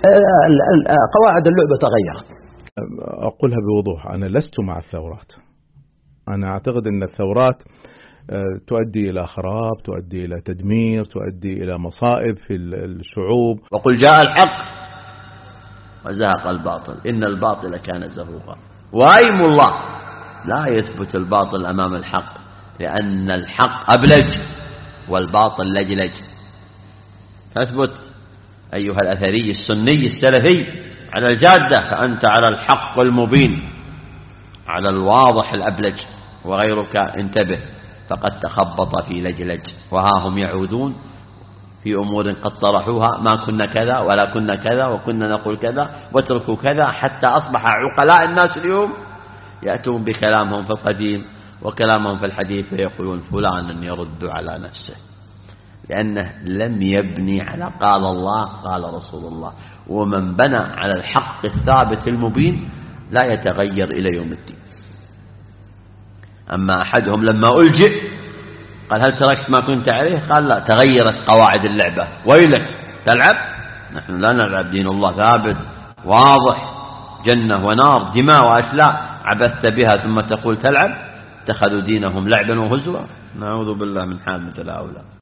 قواعد اللعبة تغيرت. أقولها بوضوح، أنا لست مع الثورات. أنا أعتقد أن الثورات تؤدي إلى خراب، تؤدي إلى تدمير، تؤدي إلى مصائب في الشعوب. وقل جاء الحق وزهق الباطل إن الباطل كان زهوقا. وأيم الله لا يثبت الباطل أمام الحق، لأن الحق أبلج والباطل لجلج. فاثبت أيها الأثري السني السلفي على الجادة، فأنت على الحق المبين، على الواضح الأبلج. وغيرك انتبه فقد تخبط في لجلج، وها هم يعودون في أمور قد طرحوها، ما كنا كذا ولا كنا كذا وكنا نقول كذا واتركوا كذا، حتى أصبح عقلاء الناس اليوم يأتون بكلامهم في القديم وكلامهم في الحديث ويقولون فلان يرد على نفسه، لأنه لم يبني على قال الله قال رسول الله. ومن بنى على الحق الثابت المبين لا يتغير إلى يوم الدين. أما أحدهم لما ألجئ قال هل تركت ما كنت عليه؟ قال لا، تغيرت قواعد اللعبة. ويلك تلعب؟ نحن لا نلعب، دين الله ثابت واضح، جنة ونار، دماء وأشلاء عبثت بها ثم تقول تلعب. اتخذوا دينهم لعبا وهزوا. نعوذ بالله من حال مثل هؤلاء.